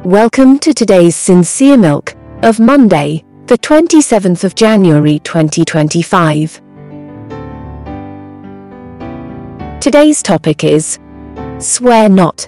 Welcome to today's Sincere Milk of Monday, the 27th of January 2025. Today's topic is Swear Not.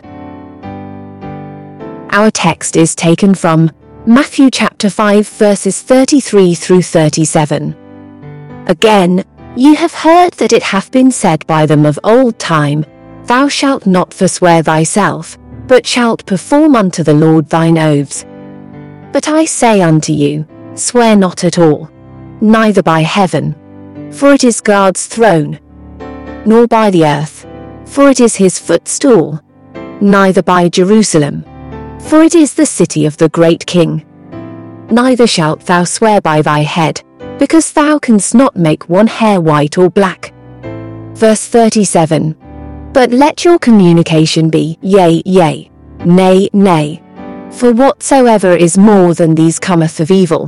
Our text is taken from Matthew chapter 5 verses 33 through 37. Again, ye have heard that it hath been said by them of old time, Thou shalt not forswear thyself, but shalt perform unto the Lord thine oaths. But I say unto you, swear not at all, neither by heaven, for it is God's throne, nor by the earth, for it is his footstool, neither by Jerusalem, for it is the city of the great King. Neither shalt thou swear by thy head, because thou canst not make one hair white or black. Verse 37. But let your communication be yea, yea, nay, nay. For whatsoever is more than these cometh of evil.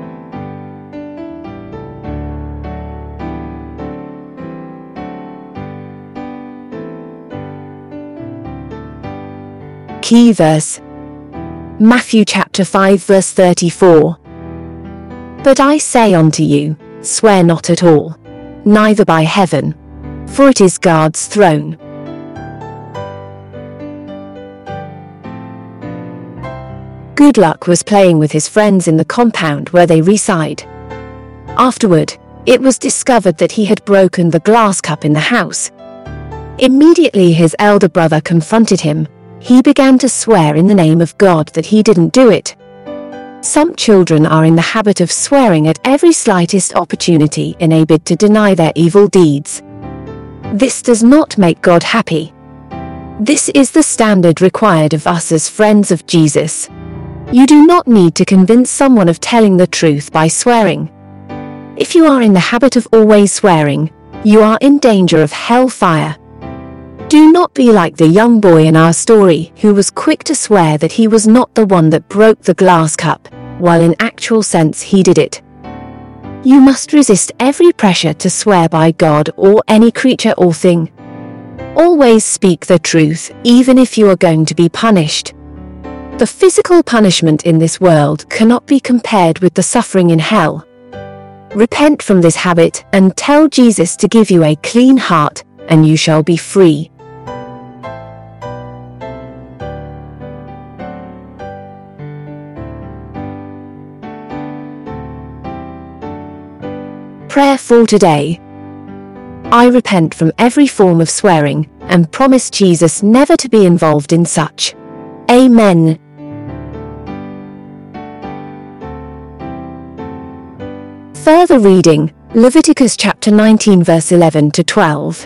Key verse. Matthew chapter 5 verse 34. But I say unto you, swear not at all, neither by heaven, for it is God's throne. Goodluck was playing with his friends in the compound where they reside. Afterward, it was discovered that he had broken the glass cup in the house. Immediately his elder brother confronted him. He began to swear in the name of God that he didn't do it. Some children are in the habit of swearing at every slightest opportunity in a bid to deny their evil deeds. This does not make God happy. This is the standard required of us as friends of Jesus. You do not need to convince someone of telling the truth by swearing. If you are in the habit of always swearing, you are in danger of hellfire. Do not be like the young boy in our story who was quick to swear that he was not the one that broke the glass cup, while in actual sense he did it. You must resist every pressure to swear by God or any creature or thing. Always speak the truth, even if you are going to be punished. The physical punishment in this world cannot be compared with the suffering in hell. Repent from this habit and tell Jesus to give you a clean heart, and you shall be free. Prayer for today. I repent from every form of swearing and promise Jesus never to be involved in such. Amen. Further reading, Leviticus chapter 19 verse 11 to 12.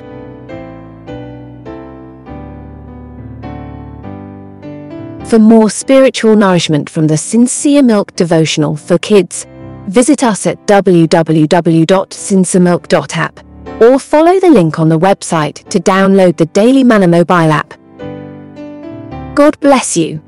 For more spiritual nourishment from the Sincere Milk devotional for kids, visit us at www.sinceremilk.app or follow the link on the website to download the Daily Manna mobile app. God bless you.